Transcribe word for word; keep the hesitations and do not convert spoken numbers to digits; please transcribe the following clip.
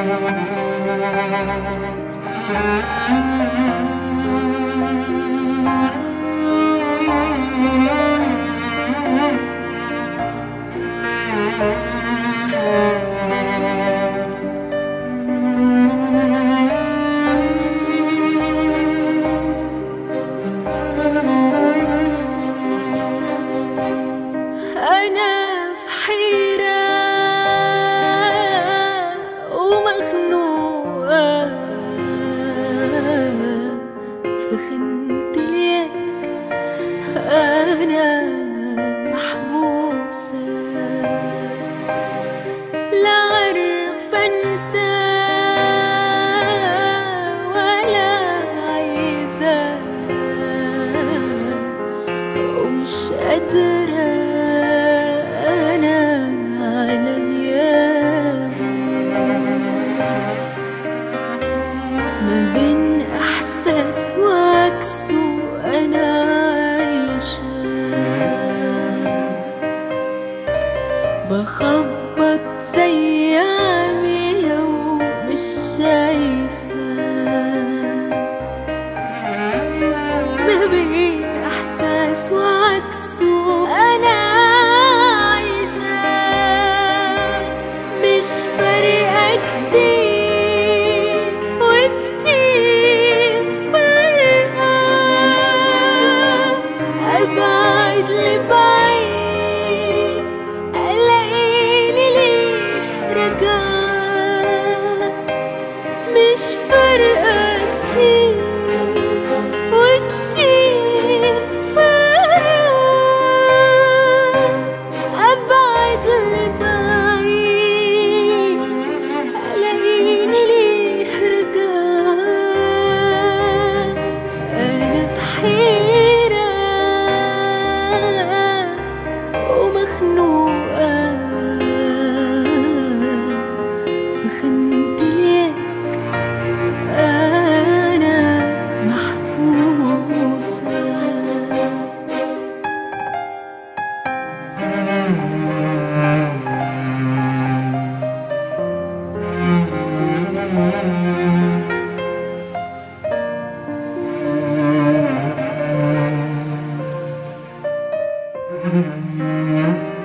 أنا في حيرة ومخنوقة في خنت اليك، أنا محبوسة لا عارفة أنسى ولا عايزة ومش قادرة ما بين إحساس وعكسه أنا عايشة، بخبط زي عمي لو مش شايفة. ما بين إحساس وعكسه أنا عايشة، مش فارقة كتير وكتير فارقة، أبعد لبعيد ألاقيني ليه رجعت. مش فارقة كتير وكتير فارقة، أبعد لبعيد ألاقيني ليه رجعت. أنا في حيرة ومخنوقة في خنت اليك، أنا محبوسة. Mm-hmm.